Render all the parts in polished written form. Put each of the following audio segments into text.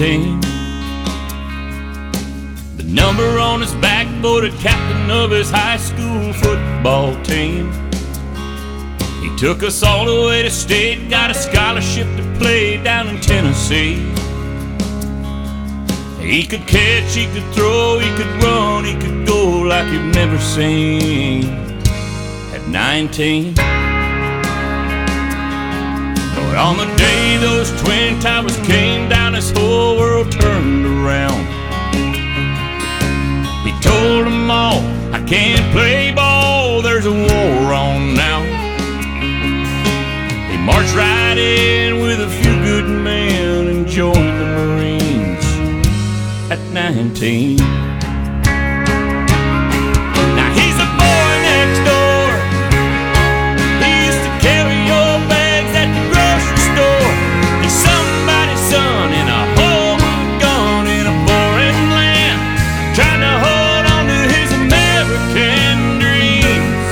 19. The number on his back, voted captain of his high school football team. He took us all the way to state, got a scholarship to play down in Tennessee. He could catch, he could throw, he could run, he could go like you've never seen. At 19. But on the day those twin towers came down, his whole world turned around. He told them all, I can't play ball, there's a war on now. He marched right in with a few good men and joined the Marines at 19. Now he's a boy next door. He used to carry your bags at the grocery store. He's somebody's son in a hole with a gun in a foreign land, trying to hold on to his American dreams.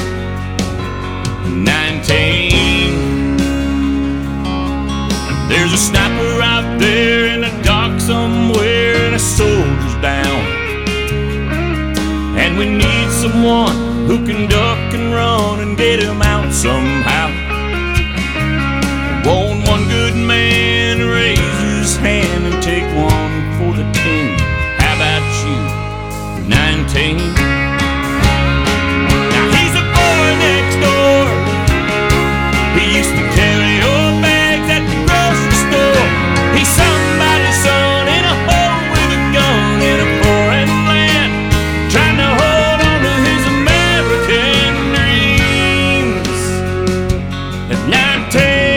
19. There's a sniper out there in the dark somewhere, and a soldier's down. And we need someone who can duck and run and get him out somehow. Won't one good man raise his hand and take one for the team? How about you, 19? Now he's a boy next door. He used to carry your bags at the grocery store. He's somebody's son in a hole with a gun in a foreign land, trying to hold on to his American dreams at 19.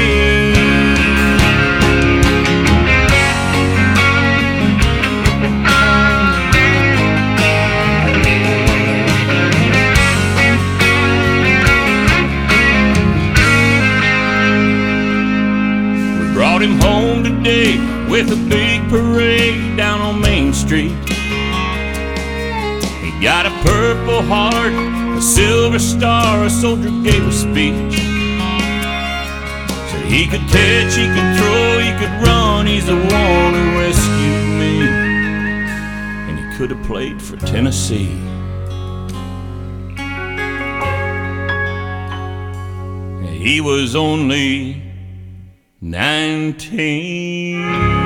We brought him home today with a big parade down on Main Street. He got a Purple Heart, a Silver Star, a soldier gave a speech. Said he could catch, he could throw, he could run, he's the one who rescued me. And he could have played for Tennessee. He was only 19.